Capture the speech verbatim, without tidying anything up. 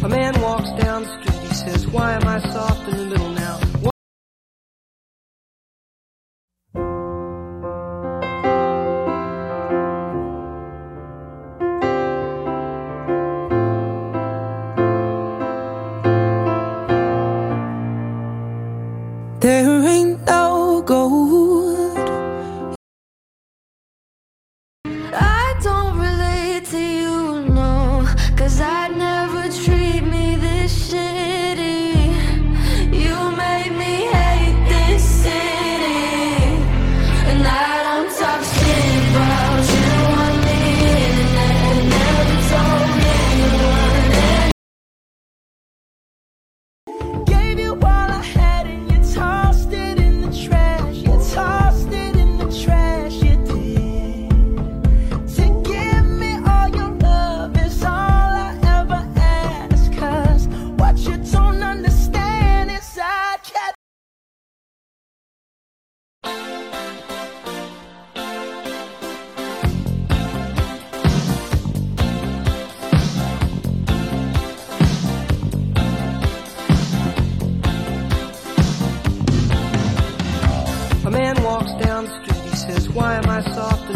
man walks down the street, he says, why am I soft in the middle now? Why There ain't no gold. I don't relate to you, no, 'cause I'd never treat me this shitty. You made me hate this city, and I don't talk shit about you on the internet. Never told anyone. Gave you all I had and you tossed it in the trash. You tossed it in the trash, you did. To give me all your love is all I ever ask, 'cause what you don't understand is I can't. a man walks down the street, he says, why am I soft